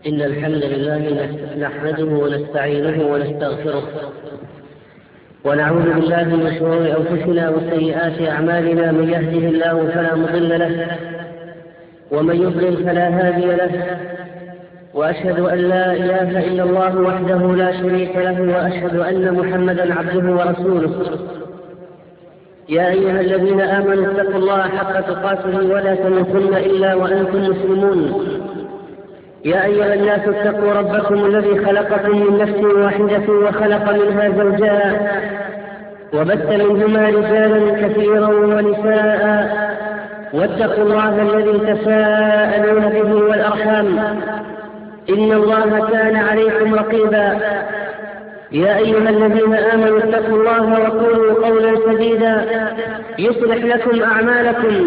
إن الحمد لله نحمده ونستعينه ونستغفره ونعوذ بالله من شرور أنفسنا وسيئات أعمالنا. من يهده الله فلا مضل له ومن يضلل فلا هادي له، وأشهد أن لا إله إلا الله وحده لا شريك له، وأشهد أن محمدا عبده ورسوله. يا أيها الذين آمنوا اتقوا الله حق تقاته ولا تموتن إلا وأنتم مسلمون. يا أيها الناس اتقوا ربكم الذي خلقكم من نفس واحدة وخلق منها زوجها وبث منهما رجالا كثيرا ونساء، واتقوا الله الذي تساءلون به والأرحام، إن الله كان عليكم رقيبا. يا أيها الذين آمنوا اتقوا الله وقولوا قولا سديدا يصلح لكم أعمالكم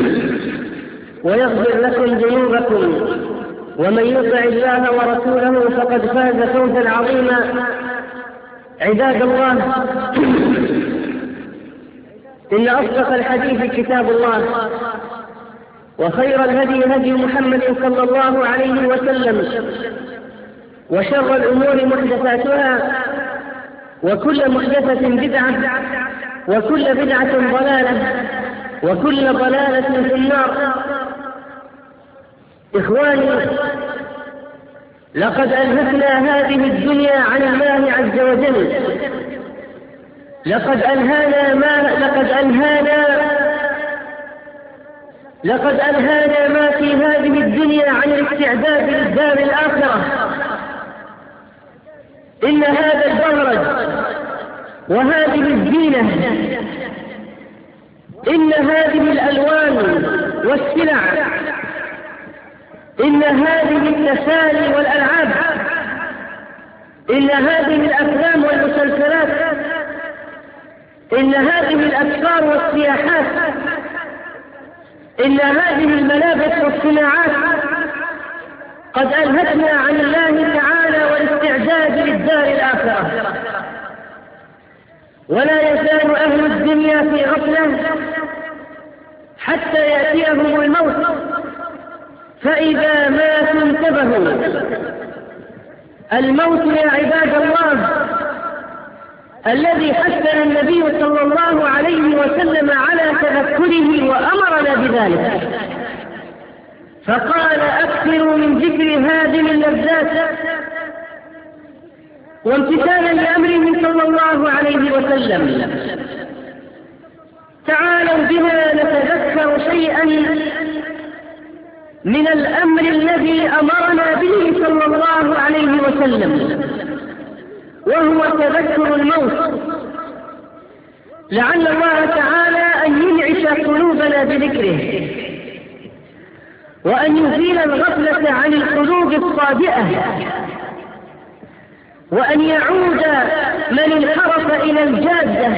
ويغفر لكم ذنوبكم، ومن يطع الله ورسوله فقد فاز فوزا عظيما. عباد الله، إن أصدق الحديث كتاب الله، وخير الهدي هدي محمد صلى الله عليه وسلم، وشر الأمور محدثاتها، وكل محدثة بدعة، وكل بدعة ضلالة، وكل ضلالة في النار. إخواني، لقد ألهتنا هذه الدنيا عن الله عز وجل. لقد ألهانا ما في هذه الدنيا عن الاستعداد للدار الآخرة. إن هذا البهرج وهذه الزينة، إن هذه الألوان والسلع، إن هذه التسالي والألعاب، إن هذه الأفلام والمسلسلات، إن هذه الأسفار والسياحات، إن هذه الملابس والصناعات قد ألهتنا عن الله تعالى والاستعداد للدار الآخرة. ولا يزال أهل الدنيا في غفلة حتى يأتيهم الموت، فإذا ماتوا انتبهوا. الموت يا عباد الله الذي حثنا النبي صلى الله عليه وسلم على تذكره وأمرنا بذلك، فقال: أكثروا من ذكر هذه اللذات، وامتثالا لأمره صلى الله عليه وسلم. تعالوا بنا نتذكر شيئا من الأمر الذي أمرنا به صلى الله عليه وسلم، وهو تذكر الموت، لعل الله تعالى أن ينعش قلوبنا بذكره، وأن يزيل الغفلة عن القلوب الصادئة، وأن يعود من انحرف إلى الجادة،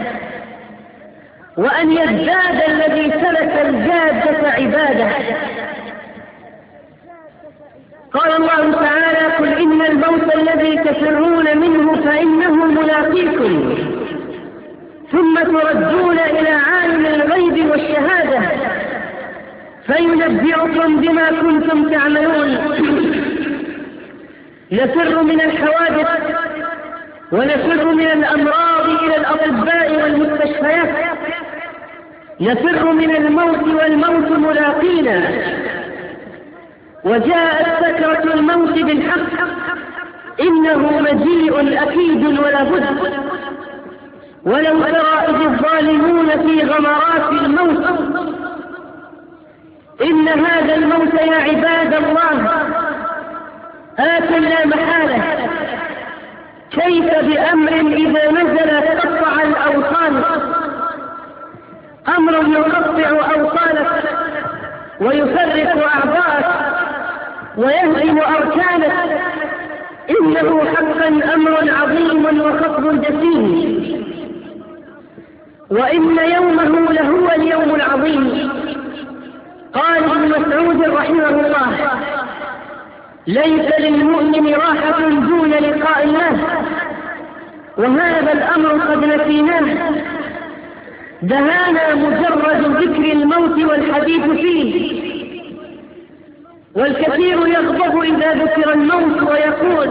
وأن يزداد الذي سلك الجادة عبادة. قال الله تعالى: قل إن الموت الذي تفرون منه فإنه ملاقيكم، ثم تردون إلى عالم الغيب والشهادة فينبئكم بما كنتم تعملون. نفر من الحوادث ونفر من الأمراض إلى الأطباء والمستشفيات، نفر من الموت والموت ملاقينا. وجاءت سكرة الموت بالحق، إنه مجيء أكيد ولا بد. ولو ترى إذ الظالمون في غمرات الموت، إن هذا الموت يا عباد الله آت لا محالة. كيف بأمر إذا نزل تقطع الأوصال؟ أمر يقطع أوصالك ويفرق أعضاءك ويهدم أركانك. إنه حقا أمر عظيم وخطب جسيم، وإن يومه لهو اليوم العظيم. قال ابن مسعود رحمه الله: ليس للمؤمن راحة دون لقاء الله. وهذا الأمر قد نسيناه، دهانا مجرد ذكر الموت والحديث فيه. والكثير يغضب إذا ذكر الموت ويقول: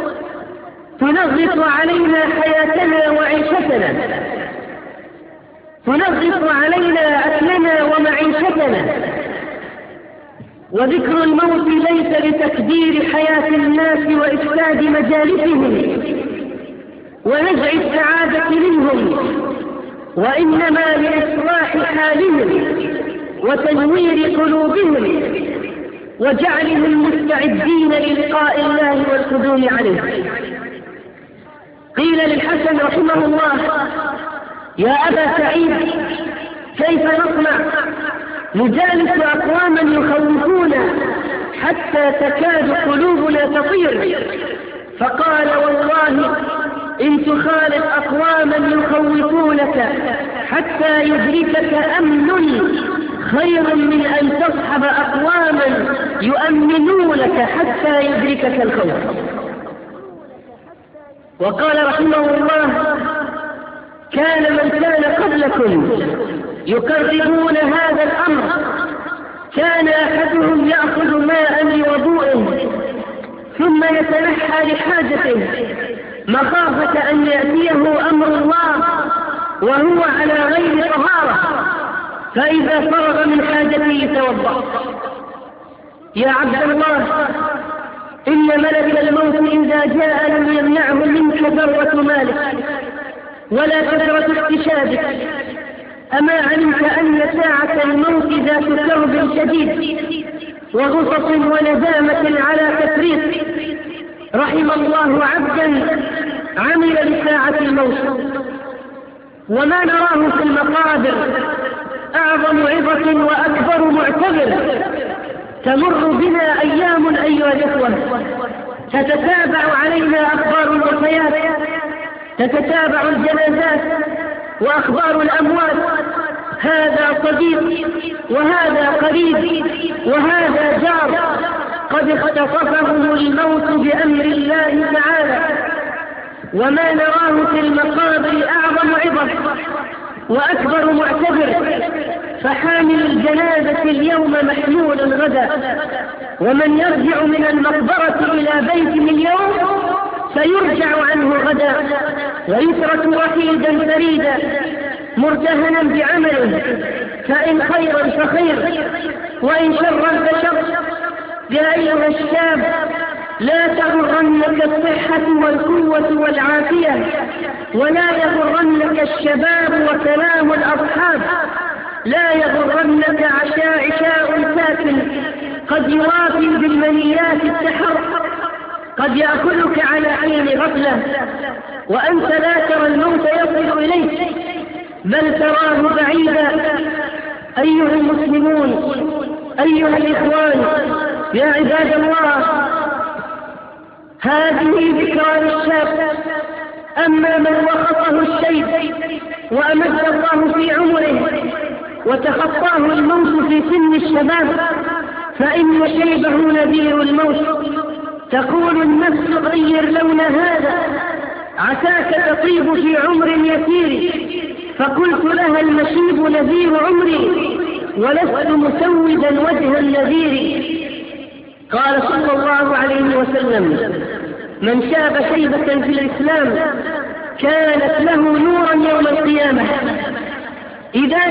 تنغص علينا حياتنا وعيشتنا، تنغص علينا أكلنا ومعيشتنا. وذكر الموت ليس لتكدير حياة الناس وإفساد مجالسهم ونزع السعادة منهم، وإنما لإصلاح حالهم وتنوير قلوبهم وجعلهم مستعدين للقاء الله والقدوم عليه. قيل للحسن رحمه الله: يا أبا سعيد، كيف نصنع؟ نجالس أقواما يخوفونا حتى تكاد قلوبنا تطير. فقال: والله إن تخالف أقواما يخوفونك حتى يدركك أمن خير من أن تصحب أقواما يؤمنونك حتى يدركك الخوف. وقال رحمه الله: كان من كان قبلكم يقربون هذا الأمر، كان أحدهم يأخذ ماء لوضوءه ثم يتنحى لحاجته مخافة أن يأتيه أمر الله وهو على غير طهارة، فإذا فرغ من حاجته توضأ. يا عبد الله، إن ملك الموت إذا جاء لم يمنعه منك ثروة مالك ولا كثرة اكتشافك. أما علمت أن ساعة الموت ذات كرب شديد وغصص وندامة على تفريط؟ رحم الله عبدا عمل لساعة الموت. وما نراه في المقابر أعظم عظة وأكبر معتبر. تمر بنا أيام أيها الإخوة تتتابع علينا أخبار الوفيات، تتتابع الجنازات وأخبار الأموات، هذا صديق وهذا قريب وهذا جار قد اختطفهم الموت بأمر الله تعالى. وما نراه في المقابر أعظم عظة وأكبر معتبر. فحامل الجنازة اليوم محمول غدا، ومن يرجع من المقبرة إلى بيته اليوم سيرجع عنه غدا ويترك وحيدا فريدا مرتهنا بعمله، فإن خيرا فخير وإن شرا فشر. يا أيها الشاب، لا تغرنك الصحة والقوة والعافية، ولا يغرنك الشباب وكلام الأصحاب، لا يغرنك عشاء ساكن قد يوافي بالمنيات السحر، قد يأكلك على عين غفلة وأنت لا ترى الموت يصل إليك بل تراه بعيدا. أيها المسلمون، أيها الإخوان، يا عباد الله، هذه ذكرى للشاب. أما من وخطه الشيب وأمد الله في عمره وتخطاه الموت في سن الشباب فإن شيبه نذير الموت. تقول النفس: غير لون هذا عساك تطيب في عمر يسير. فقلت لها: المشيب نذير عمري ولست مسودا وجه النذير. قال صلى الله عليه وسلم: من شاب شيبة في الإسلام كانت له نورا يوم القيامة. إذا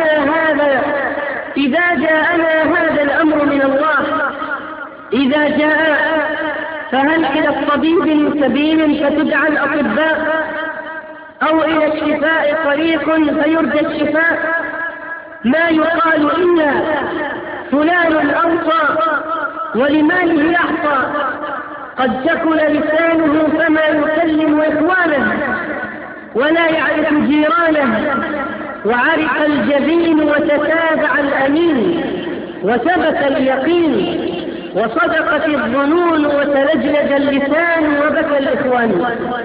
جاءنا هذا الأمر من الله، إذا جاء، فهل إلى الطبيب من سبيل فتدعى الأطباء، أو إلى الشفاء طريق فيرجى الشفاء؟ ما يقال إلا فلان أوصى ولماله يحصى، قد تكل لسانه فما يكلم إخوانه ولا يعرف جيرانه، وعرق الجبين وتتابع الأمين وثبت اليقين، وصدقت الظنون وتلجلج اللسان وبكى الإخوان.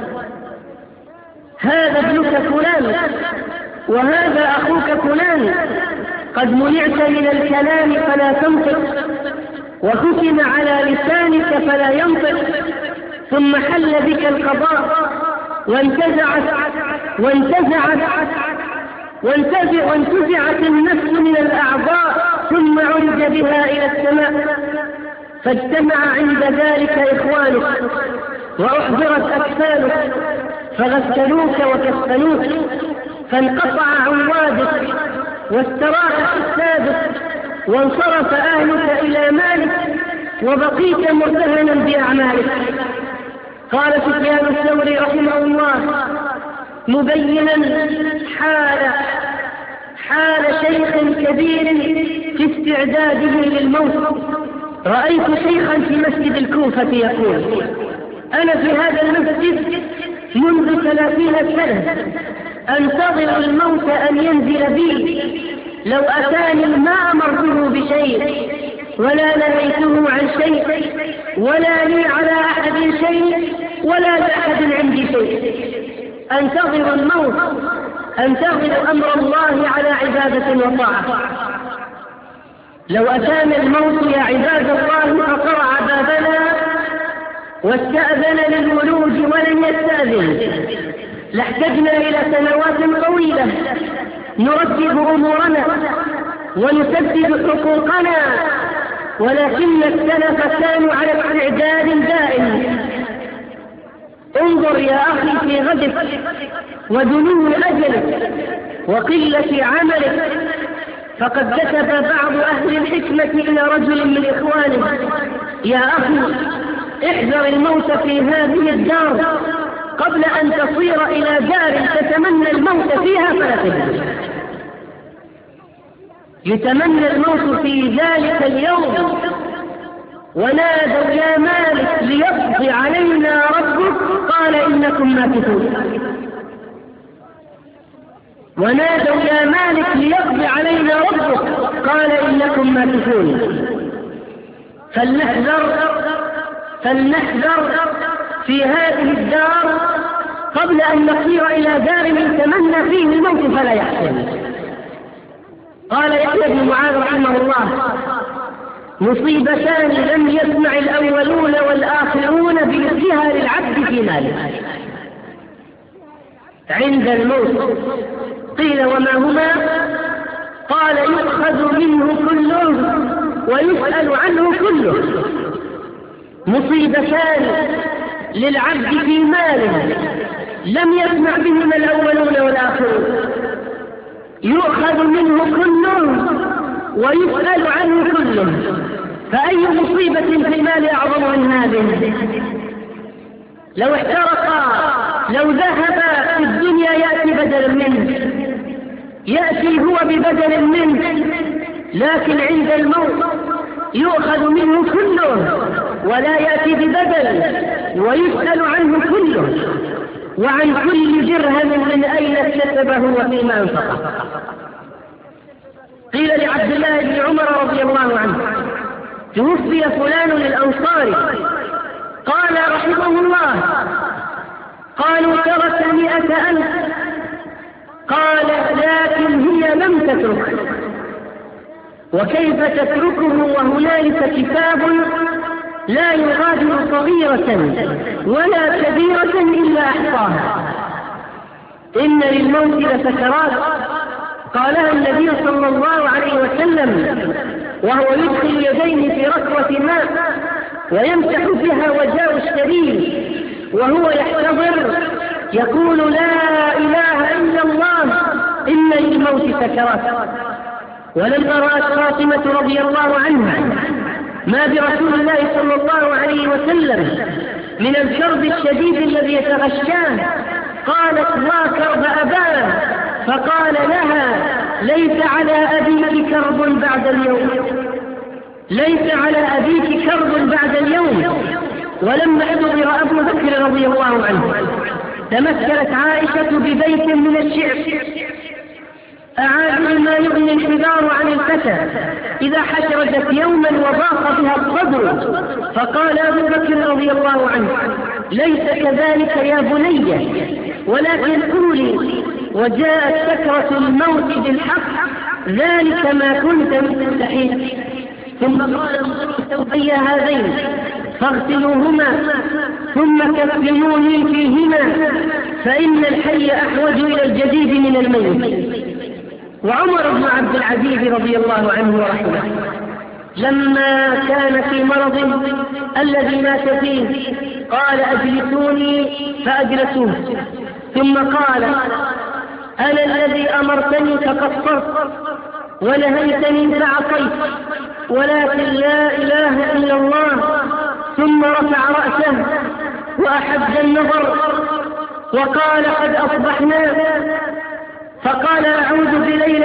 هذا ابنك فلان وهذا أخوك فلان، قد منعت من الكلام فلا تنطق، وختم على لسانك فلا ينطق، ثم حل بك القضاء وانتزعت النفس من الأعضاء، ثم عرج بها إلى السماء. فاجتمع عند ذلك إخوانك وأحضرت أكفانك فغسلوك وكفنوك، فانقطع عوادك واستراح أجسادك، وانصرف أهلك إلى مالك، وبقيت مرتهنا بأعمالك. قال سفيان الثوري رحمه الله مبينا حال شيخ كبير في استعداده للموت: رأيت شيخا في مسجد الكوفة يقول: أنا في هذا المسجد منذ 30 سنة أنتظر الموت أن ينزل بي، لو أتاني ما أمرته بشيء ولا نهيته عن شيء، ولا لي على أحد شيء ولا لأحد عندي شيء. أنتظر الموت، أنتظر أمر الله على عبادة وطاعة. لو أتانا الموت يا عباد الله فقرع بابنا واستأذن للولوج ولم يستأذن، لاحتجنا إلى سنوات طويلة نرتب أمورنا ونسدد حقوقنا، ولكن السلف كانوا على استعداد دائم. انظر يا أخي في غدك ودنو أجلك وقلة عملك، فقد كتب بعض أهل الحكمة إلى رجل من إخوانه: يا أخي احذر الموت في هذه الدار قبل أن تصير إلى دار تتمنى الموت فيها فلا تجد. يتمنى الموت في ذلك اليوم. ونادوا: يا مالك ليقضي علينا ربك، قال: إنكم ماكثون. ونادوا: يا مالك ليقضي علينا ربك، قال: إنكم ماكثون. فلنحذر في هذه الدار قبل أن نصير إلى دار يتمنى فيه الموت فلا يحسن. قال يحيى بن معاذ رحمه الله: مصيبتان لم يسمع الأولون والآخرون بمثلها للعبد في ماله عند الموت. قيل: وما هما؟ قال: يؤخذ منه كله ويسأل عنه كله. مصيبتان للعبد في ماله لم يسمع بهما الأولون والآخرون: يؤخذ منه كله ويسأل عنه كله. فأي مصيبة في المال أعظم من هذه؟ لو احترق، لو ذهب في الدنيا يأتي بدلا منه، يأتي هو ببدل منه، لكن عند الموت يؤخذ منه كله ولا يأتي ببدل، ويسأل عنه كله، وعن كل درهم من أين اكتسبه وفيما أنفقه. قيل لعبد الله بن عمر رضي الله عنه: توفي فلان للأنصار، قال رحمه الله: قالوا: ترك 100,000. قال: لكن هي لم تترك. وكيف تتركه وهنالك كتاب لا يغادر صغيرة ولا كبيرة إلا أحصاها؟ إن للموت لسكرات، قالها النبي صلى الله عليه وسلم وهو يدخل يديه في ركوة ماء ويمسح بها وجهه الشريف وهو يحتضر يقول: لا إله إلا الله، إن للموت سكرات. ولما رأت فاطمة رضي الله عنها ما برسول الله صلى الله عليه وسلم من الكرب الشديد الذي يتغشاه، قالت: لا كرب أباه. فقال لها: ليس على أبيك كرب بعد اليوم، ليس على أبيك كرب بعد اليوم. ولما حضر أبو بكر رضي الله عنه تمثلت عائشة ببيت من الشعر: أعاد ما يغني الحذار عن الفتى إذا حشرجت يوما وضاق بها الصدر. فقال أبو بكر رضي الله عنه: ليس كذلك يا بني، ولكن قولي: وجاءت سكرة الموت بالحق، ذلك ما كنت مستحيل. ثم قال: انظروا ثوبي هذين فاغسلوهما ثم كفنوني فيهما، فإن الحي أحوج إلى الجديد من الميت. وعمر بن عبد العزيز رضي الله عنه ورحمه لما كان في مرض الذي مات فيه قال أجلسوني فأجلسوه، ثم قال أنا الذي أمرتني فقصرت ونهيتني فعصيت، ولكن لا إله إلا الله. ثم رفع رأسه وأحد النظر وقال قد أصبحنا، فقال أعوذ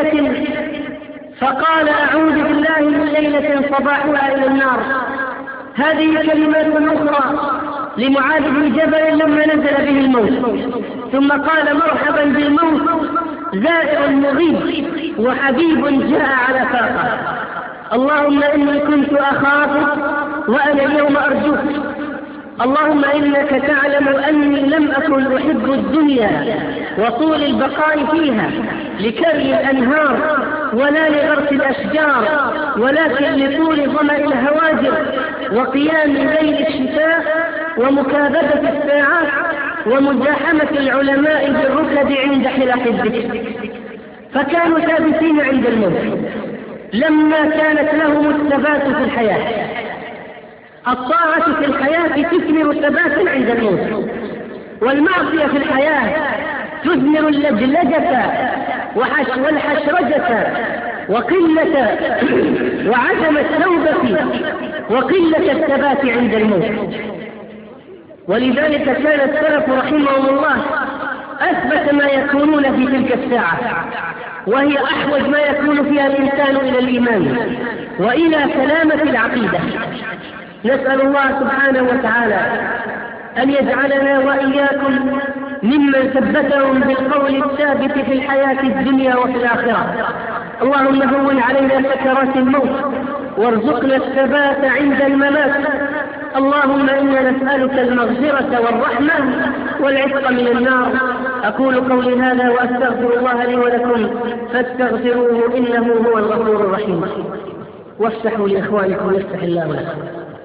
بالله من ليلة صباحها إلى النار. هذه كلمات أخرى لمعاذ بن جبل لما نزل به الموت، ثم قال مرحبا بالموت زائر مغيب وحبيب جاء على فاقة. اللهم إني كنت أخافك وأنا اليوم أرجوك. اللهم إنك تعلم أني لم أكن أحب الدنيا وطول البقاء فيها لكري الأنهار ولا لغرس الأشجار، ولكن لطول ظمأ الهواجر وقيام ليل الشتاء ومكابدة الساعات ومزاحمة العلماء بالركب عند حلق الذكر. فكانوا ثابتين عند الموت لما كانت لهم الثبات في الحياة. الطاعة في الحياة تثمر ثباتا عند الموت، والمعصية في الحياة تثمر اللجلجة والحشرجة وقلة وعدم التوبة وقلة الثبات عند الموت. ولذلك كان السلف رحمهم الله أثبت ما يكونون في تلك الساعة، وهي أحوج ما يكون فيها الإنسان إلى الإيمان وإلى سلامة العقيدة. نسأل الله سبحانه وتعالى أن يجعلنا وإياكم ممن ثبتهم بالقول الثابت في الحياة الدنيا وفي الآخرة. اللهم هون علينا سكرات الموت وارزقنا الثبات عند الممات. اللهم إنا نسألك المغفرة والرحمة والعتق من النار. أقول قولي هذا وأستغفر الله لي ولكم فاستغفروه إنه هو الغفور الرحيم. وافتحوا لإخوانكم يفتح الله لكم.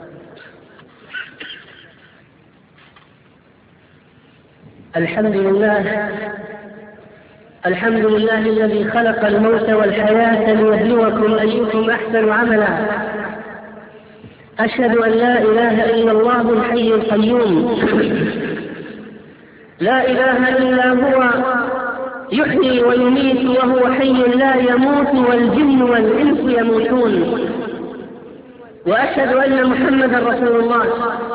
الحمد لله الذي خلق الموت والحياة ليبلوكم أيكم أحسن عملا. أشهد أن لا إله إلا الله الحي القيوم لا إله إلا هو يحيي ويميت وهو حي لا يموت والجن والإنس يموتون. وأشهد أن محمدا رسول الله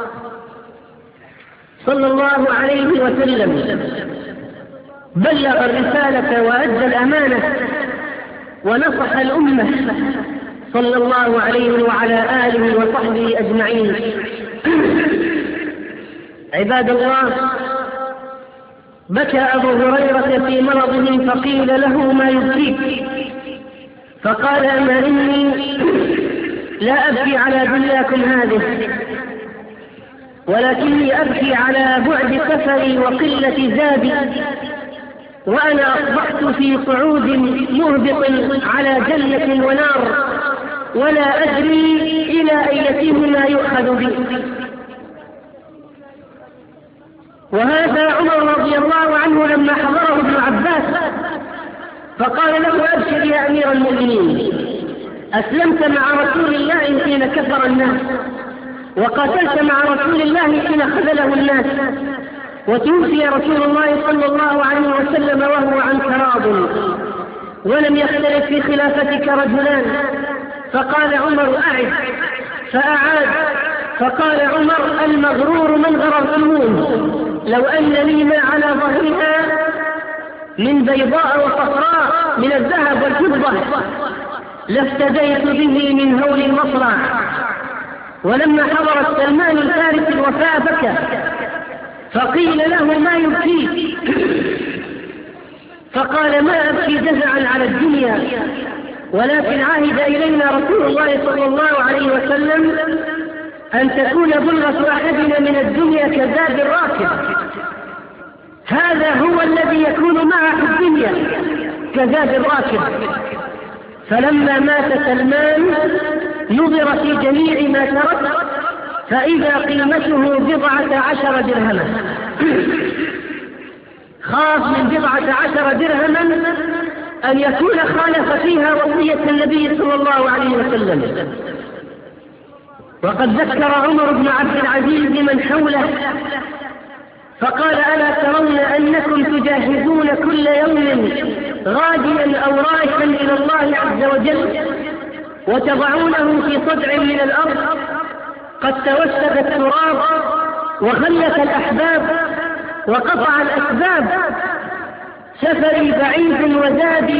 صلى الله عليه وسلم بلغ الرسالة وأدى الأمانة ونصح الأمة صلى الله عليه وعلى آله وصحبه أجمعين. عباد الله، بكى أبو هريرة في مرضه فقيل له ما يبكيك؟ فقال أما إني لا أبكي على دنياكم هذه، ولكني أبكي على بعد سفري وقلة زادي، وأنا أصبحت في صعود مهبط على جنة ونار ولا أدري إلى أيتهما يؤخذ بي. وهذا عمر رضي الله عنه لما حضره ابن عباس فقال له أبشر يا أمير المؤمنين، أسلمت مع رسول الله حين كفر الناس، وقاتلت مع رسول الله حين خذله الناس، وتوفي رسول الله صلى الله عليه وسلم وهو عنك راض، ولم يختلف في خلافتك رجلان. فقال عمر أعد، فأعاد. فقال عمر المغرور من غررتموه، لو أن لي ما على ظهرها من بيضاء وصفراء من الذهب والفضة لافتديت به من هول المصرع. ولما حضر سلمان الفارس الوفاء بكى، فقيل له ما يبكيك؟ فقال ما أبكي جزعا على الدنيا، ولكن عهد إلينا رسول الله صلى الله عليه وسلم أن تكون بلغة أحدنا من الدنيا كزاد الراكب. هذا هو الذي يكون معه في الدنيا كزاد الراكب. فلما مات سلمان نظر في جميع ما ترك فإذا قيمته 14 درهما. خاف من 14 درهما أن يكون خالف فيها وصية النبي صلى الله عليه وسلم، وقد ذكر عمر بن عبد العزيز من حوله فقال: ألا ترون أنكم تجهزون كل يوم غاديا أو رايحا إلى الله عز وجل وتضعونه في صدع من الأرض قد توسد التراب وخلف الأحباب وقطع الأسباب، سفري بعيد وزادي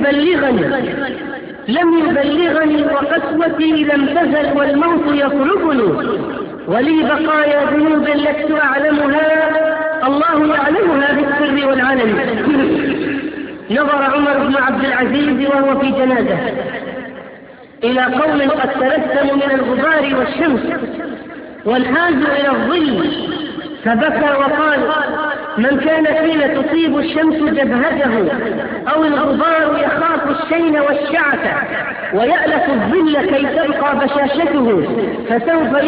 لم يبلغني وقسوتي لم تزل والموت يطلبني، ولي بقايا ذنوب لست أعلمها الله يعلمها بالسر والعلن. نظر عمر بن عبد العزيز وهو في جنازة إلى قوم قد تلثموا من الغبار والشمس وانحازوا إلى الظل، فبكى وقال: من كان حين تصيب الشمس جبهته أو الغبار يخاف الشين والشعث ويألف الظل كي تبقى بشاشته فسوف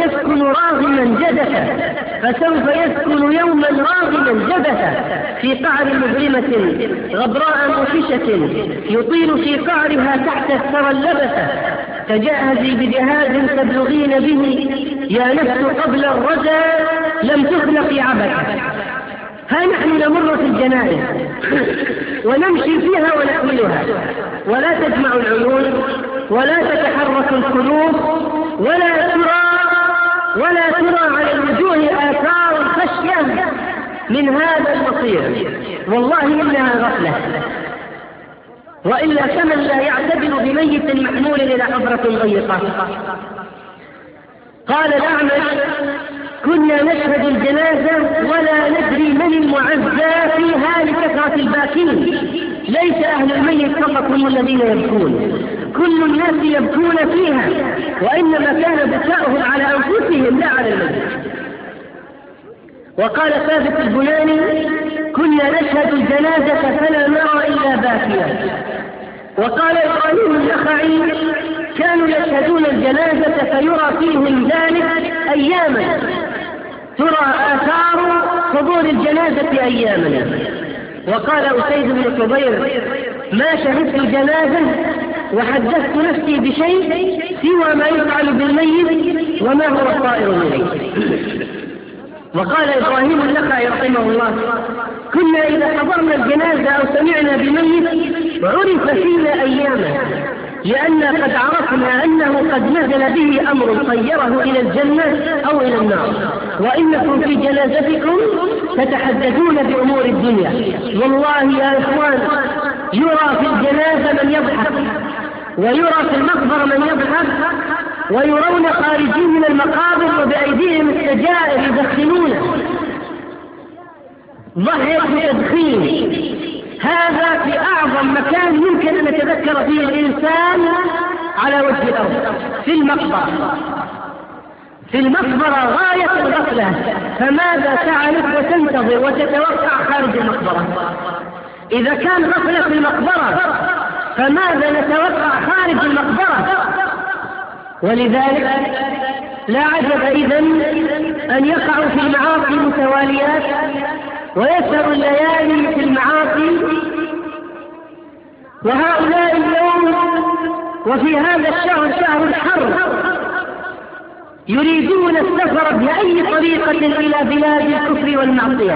يسكن يوما راغما جدثا في قعر مظلمة غبراء موحشة يطيل في قعرها تحت الثرى اللبثة، تجهزي بجهاز تبلغين به يا نفس قبل الرجا لم تخلقي عبثا. ها نحن نمر في الجنائز ونمشي فيها ونحملها، ولا تجمع العيون ولا تتحرك القلوب ولا ترى على الوجوه آثار الخشية من هذا المصير، والله إنها غفلة، وإلا كمن لا يعتبر بميت محمول إلى حفرة ضيقة. قال الأعمش: كنا نشهد الجنازة ولا ندري من المعزى فيها لكثرة الباكين، ليس أهل الميت فقط هم الذين يبكون، كل الناس يبكون فيها، وإنما كان بكاؤهم على أنفسهم لا على الميت. وقال ثابت البناني: كنا نشهد الجنازة فلا نرى إلا باكيا. وقال إبراهيم النخعي: كانوا يشهدون الجنازة فيرى فيهم ذلك أياما، ترى آثار حضور الجنازة أياما. وقال أسيد بن حضير: ما شهدت جنازة وحدثت نفسي بشيء سوى ما يفعل بالميت وما هو الطائر إليه. وقال إبراهيم النخعي رحمه الله: كنا إذا حضرنا الجنازة أو سمعنا بميت عرف فينا أياما، لأننا قد عرفنا أنه قد نزل به أمر طيره إلى الجنة أو إلى النار، وإنكم في جنازتكم تتحدثون بأمور الدنيا. والله يا إخوان يرى في الجنازة من يضحك، ويرى في المقبرة من يضحك، ويرون خارجين من المقابر وبأيديهم السجائر يدخنون ضحك وتدخين. هذا في أعظم مكان يمكن أن يتذكر فيه الإنسان على وجه الأرض، في المقبرة غاية الغفلة، فماذا تعرف وتنتظر وتتوقع خارج المقبرة؟ إذا كان غفلة في المقبرة فماذا نتوقع خارج المقبرة؟ ولذلك لا عجب إذن أن يقعوا في المعاصي متواليات ويسهر الليالي في المعاصي. وهؤلاء اليوم وفي هذا الشهر، شهر الحر، يريدون السفر بأي طريقة إلى بلاد الكفر والمعصية.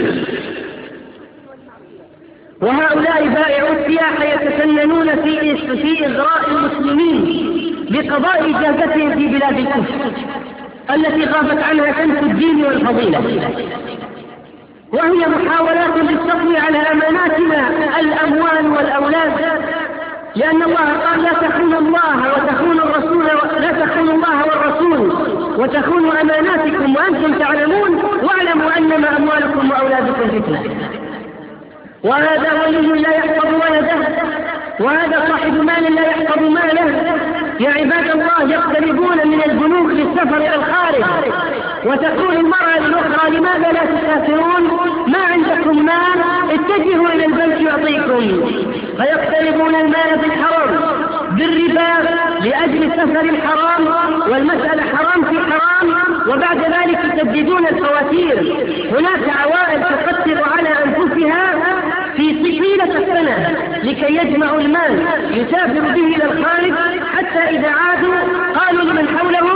وهؤلاء بائعو السياحة يتسننون في إغراء المسلمين بقضاء إجازتهم في بلاد الكفر التي غابت عنها شمس الدين والفضيلة، وهي محاولات للتقوي على أماناتنا الأموال والأولاد، لأن الله قال: لا تخونوا الله وتخونوا الرسول، لا تخونوا الله والرسول وتخونوا أماناتكم وأنتم تعلمون واعلموا أنما أموالكم وأولادكم فتنة. وهذا ولي لا يحفظ ولده، وهذا صاحب مال لا يحفظ ماله. يا عباد الله يقتربون من البنوك للسفر إلى الخارج، وتقول المرأة للأخرى: لماذا لا تسافرون؟ ما عندكم مال، اتجهوا إلى البنك يعطيكم. فيقتربون المال بالحرام بالربا لأجل السفر الحرام، والمسألة حرام في حرام، وبعد ذلك يسددون الفواتير. هناك عوائل تقتر على أنفسها في طيلة السنة لكي يجمعوا المال يسافر به إلى الخارج، حتى إذا عادوا قالوا لمن حولهم: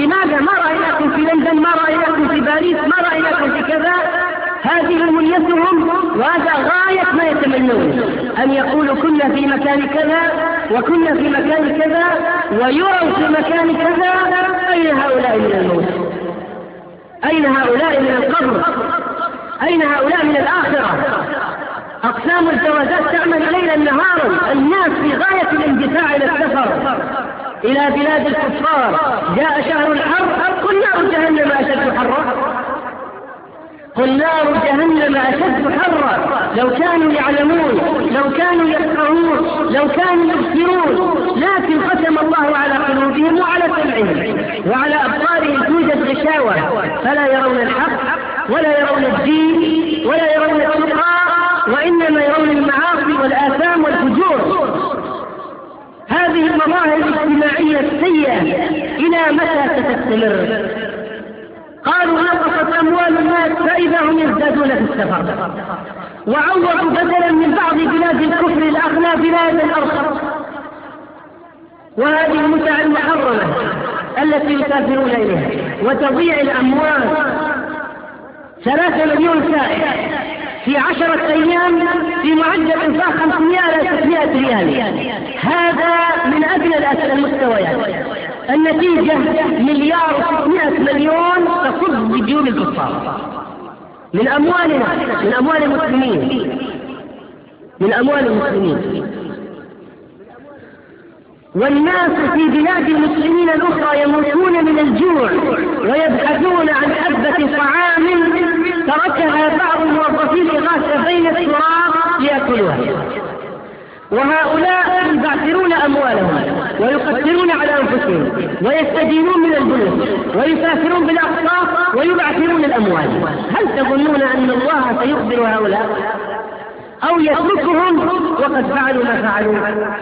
لماذا ما رأيناكم في لندن، ما رأيناكم في باريس، ما رأيناكم في كذا؟ هذه منيتهم، وهذا غاية ما يتمنون، أن يقولوا كنا في مكان كذا وكنا في مكان كذا ويروا في مكان كذا. أين هؤلاء من الموت؟ أين هؤلاء من القبر؟ أين هؤلاء من الآخرة؟ أقسام الجوازات تعمل ليلا نهارا، الناس في غاية الاندفاع إلى السفر إلى بلاد الكفار. جاء شهر الحر، قل نار جهنم أشد حرا، قل نار جهنم أشد حرا. لو كانوا يعلمون، لو كانوا يفقهون، لو كانوا يبصرون، لكن ختم الله على قلوبهم وعلى سمعهم وعلى أبصارهم توجد غشاوة، فلا يرون الحق ولا يرون الدين ولا يرون التقى، وإنما يرون المعاصي والآثام والفجور. هذه المظاهر الاجتماعية السيئة إلى متى ستستمر؟ قالوا نقصت أموال الناس فإذا هم يزدادون في السفر، وعوضوا بدلا من بعض بلاد الكفر الأغنى بلادا أرخص. وهذه المتع المحرمة التي يسافرون إليها وتضيع الأموال. 3 مليون سائح في 10 أيام في معدل إنفاق 500 إلى 600 ريال، هذا من أدنى المستويات. النتيجة 1,600,000,000 تصب بجيوب الكفار من أموالنا، من أموال المسلمين، من أموال المسلمين. والناس في بلاد المسلمين الأخرى يموتون من الجوع ويبحثون عن حبة طعام تركها بعض الموظفين الإغاثة بين التراب ليأكلوها، وهؤلاء يبعثرون أموالهم ويقتلون على أنفسهم ويستدينون من البنوك ويسافرون بالأقطار ويبعثرون الأموال. هل تظنون أن الله سيخبر هؤلاء أو يتركهم وقد فعلوا ما فعلوا؟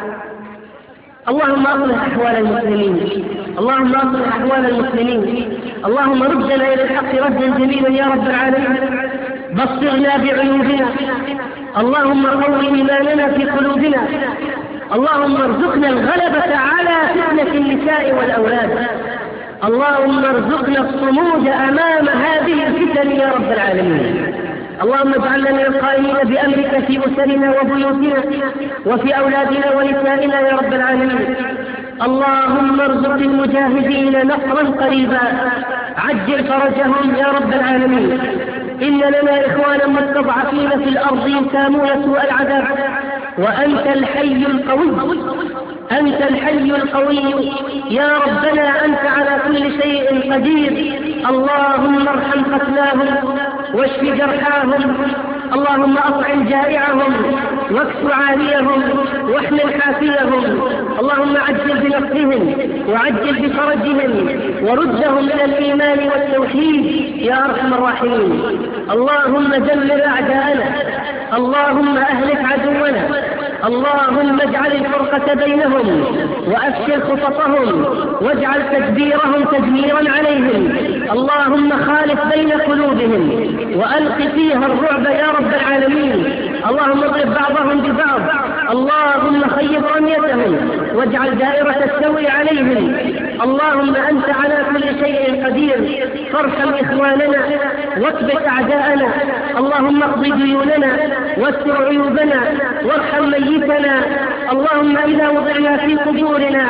اللهم أصلح أحوال المسلمين، اللهم أصلح أحوال المسلمين، اللهم ردنا إلى الحق ردا جميلا يا رب العالمين. بصرنا بعيوبنا، اللهم قو إيماننا في قلوبنا، اللهم ارزقنا الغلبة على فتنة النساء والأولاد، اللهم ارزقنا الصمود أمام هذه الفتن يا رب العالمين. اللهم اجعلنا من القائمين بأمرك في أسرنا وبيوتنا وفي أولادنا ونسائنا يا رب العالمين. اللهم ارزق المجاهدين نصرا قريبا، عجل فرجهم يا رب العالمين. إن لنا إخوانا مستضعفين في الأرض يسامون سوء العذاب، وأنت الحي القوي، أنت الحي القوي يا ربنا، أنت على كل شيء قدير. اللهم ارحم قتلاهم واشف جرحاهم، اللهم أطعم جائعهم واكس عاريهم واحمل حافيهم، اللهم عجل بنصرهم وعجل بفرجهم وردهم إلى الإيمان والتوحيد يا أرحم الراحمين. اللهم دمر أعداءنا، اللهم أهلك عدونا، اللهم اجعل الفرقة بينهم وأفشل خططهم واجعل تدبيرهم تدميرا عليهم، اللهم خالف بين قلوبهم وألق فيها الرعب يا رب العالمين، اللهم اضرب بعضهم ببعض، اللهم خيب رميتهم واجعل دائرة السوء عليهم. اللهم أنت على كل شيء قدير، فارحم إخواننا واكبت أعداءنا، اللهم اقض ديوننا واستر عيوبنا وارحم ميتنا. اللهم إذا وضعنا في قبورنا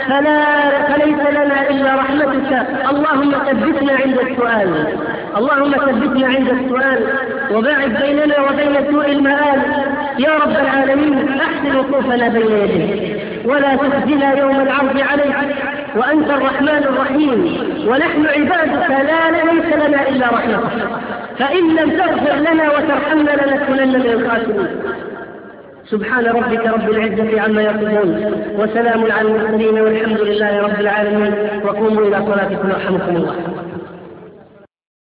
فليس لنا إلا رحمتك، اللهم ثبتنا عند السؤال، اللهم ثبتنا عند السؤال وباعد بيننا وبين سوء المآل يا رب العالمين. أحسن وقوفنا بين يديك ولا تخزنا يوم العرض عليك، وأنت الرحمن الرحيم ونحن عبادك ليس لنا إلا رحمتك، فإن لم تغفر لنا وترحمنا لنكونن من الخاسرين. سبحان ربك رب العزة عما يصفون وسلام على المرسلين والحمد لله رب العالمين. وقوموا إلى صلاتكم يرحمكم الله.